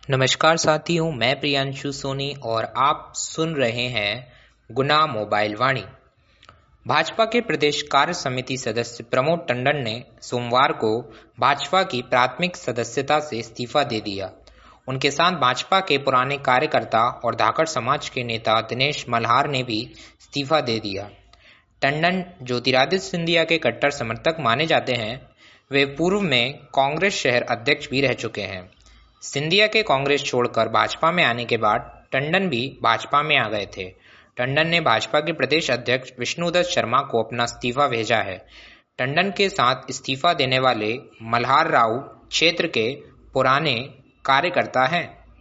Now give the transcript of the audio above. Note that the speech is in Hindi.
नमस्कार साथियों, मैं प्रियांशु सोनी और आप सुन रहे हैं गुना मोबाइल वाणी। भाजपा के प्रदेश कार्य समिति सदस्य प्रमोद टंडन ने सोमवार को भाजपा की प्राथमिक सदस्यता से इस्तीफा दे दिया। उनके साथ भाजपा के पुराने कार्यकर्ता और धाकड़ समाज के नेता दिनेश मल्हार ने भी इस्तीफा दे दिया। टंडन ज्योतिरादित्य सिंधिया के कट्टर समर्थक माने जाते हैं। वे पूर्व में कांग्रेस शहर अध्यक्ष भी रह चुके हैं। सिंधिया के कांग्रेस छोड़कर भाजपा में आने के बाद टंडन भी भाजपा में आ गए थे। टंडन ने भाजपा के प्रदेश अध्यक्ष विष्णुदत्त शर्मा को अपना इस्तीफा भेजा है। टंडन के साथ इस्तीफा देने वाले मल्हार राव क्षेत्र के पुराने कार्यकर्ता हैं।